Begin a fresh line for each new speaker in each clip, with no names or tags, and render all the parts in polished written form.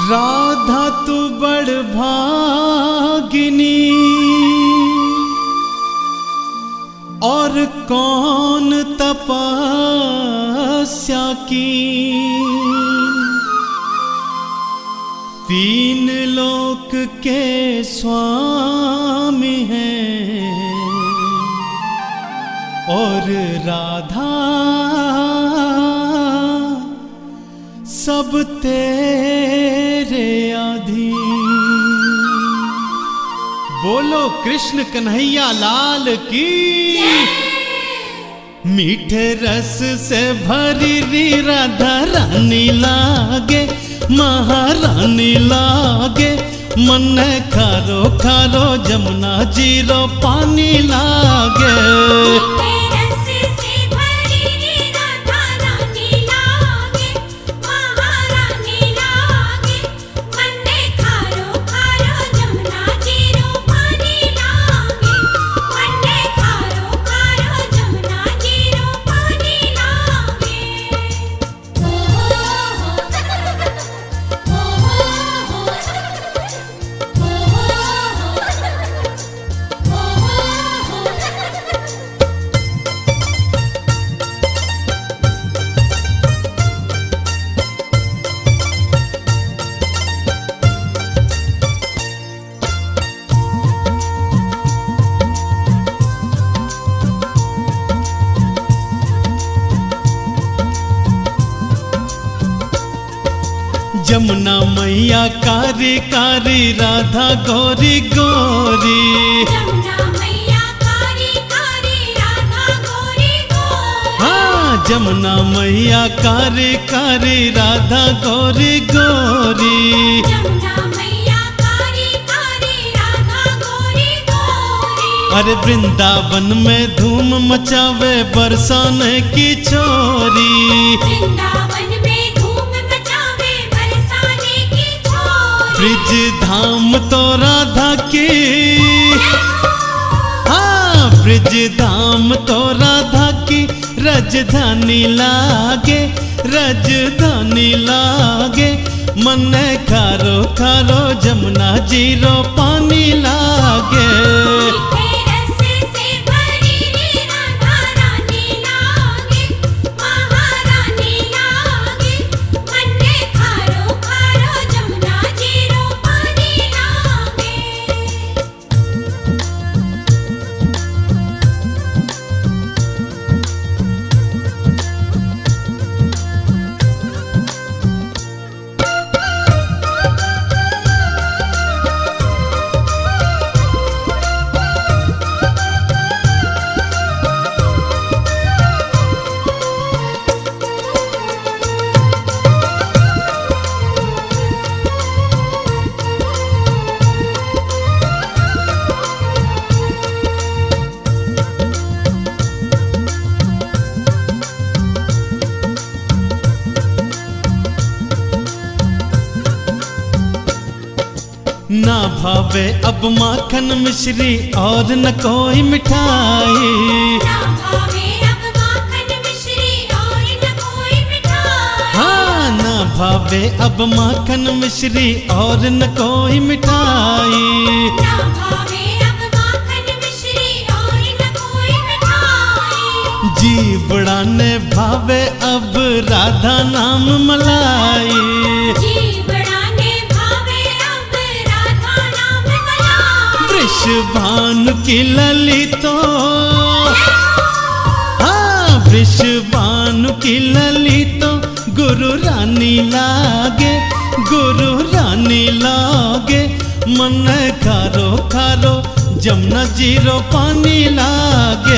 राधा तू बड़ भागिनी और कौन तपस्या की। तीन लोक के स्वामी हैं और राधा सब तेरे अधीन। बोलो कृष्ण कन्हैया लाल की। मीठे रस से भरी री राधा रानी लागे, महारानी लागे। मन खारो खारो जमुना जीरो पानी लागे। जमुना मैया कारी कारी राधा गोरी गोरी।
जमुना मैया कारी कारी राधा गोरी गोरी।
हाँ जमुना मैया कारी कारी राधा गोरी गोरी।
जमुना मैया कारी कारी राधा गोरी गोरी।
अरे वृंदावन में धूम मचावे बरसाने की छोरी।
वृंदावन में धूम मचावे बरसाने की छोरी।
ब्रिज धाम तो राधा की। हाँ ब्रिज धाम तो राधा की राजधानी लागे, राजधानी लागे। मन खारो खारो जमुना जीरो पानी लागे। ना भावे अब माखन मिश्री और न कोई मिठाई।
ना भावे अब माखन मिश्री और न कोई मिठाई।
हाँ ना भावे अब माखन मिश्री और न कोई मिठाई।
ना भावे अब माखन मिश्री और न कोई मिठाई।
जी बड़ाने भावे अब राधा नाम मलाई। वृषभानु की ललितो। हाँ वृषभानु की ललितो गुरु रानी लागे, गुरु रानी लागे। मन खारो खारो जमुना जीरो पानी लागे।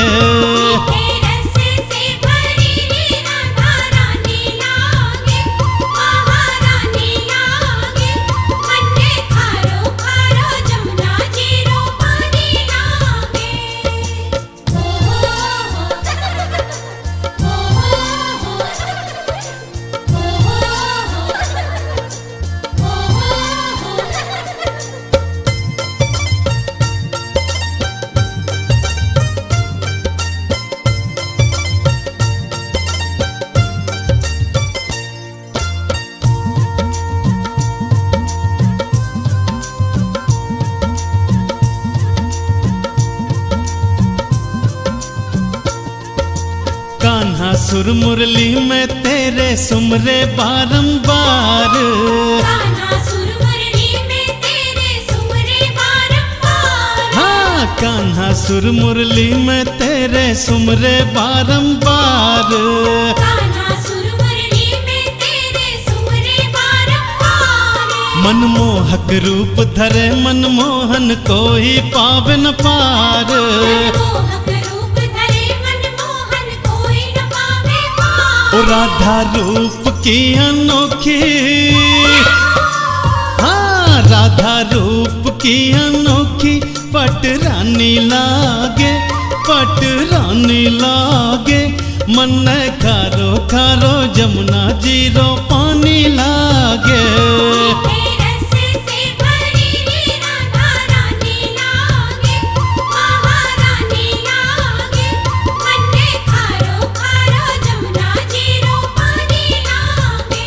कान्हा सुर मुरली में तेरे सुमरे बारंबार।
कान्हा सुर मुरली में तेरे सुमरे बारंबार।
हाँ, कान्हा सुर मुरली में तेरे सुमरे बारंबार।
कान्हा सुर मुरली में तेरे सुमरे बारंबार।
मनमोहक रूप धरे मनमोहन कोई पावे न पार।
मनमोहक रूप धरे मनमोहन कोई न पावे पार।
ओ राधा रूप की अनोखी, हाँ राधा रूप की अनोखी पट रानी लागे, पट रानी लागे। मन खारो खारो जमुना जीरो पानी लागे।
रस से भरी राधा रानी लागे, महारानी लागे। मन खारो खारो जमुना जीरो पानी लागे।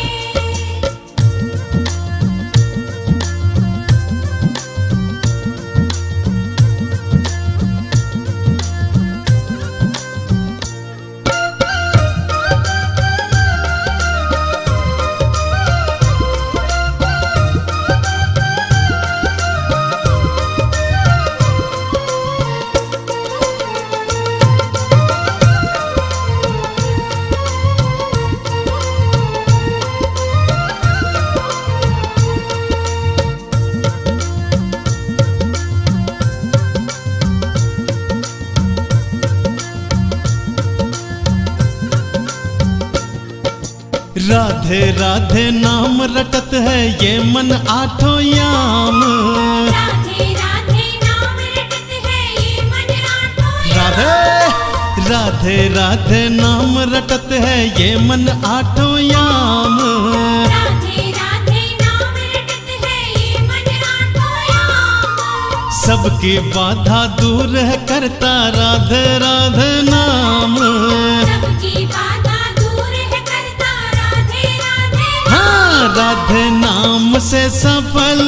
राधे राधे नाम रटत है ये मन आठों याम।
राधे राधे नाम रटत है ये मन आठों याम।
राधे राधे राधे नाम रटत है ये मन आठों याम।
राधे राधे नाम रटत है ये मन आठों याम।
सबकी बाधा दूर है करता राधे राधे नाम।
सबकी बाधा दूर है करता राधे राधे नाम।
हाँ, राधे नाम से सफल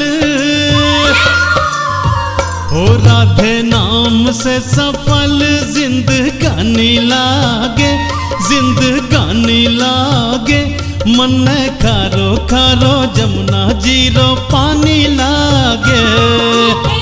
हो, राधे नाम से सफल जिंदगानी लागे, जिंदगानी लागे। मन खारो खारो जमुना जीरो पानी लागे।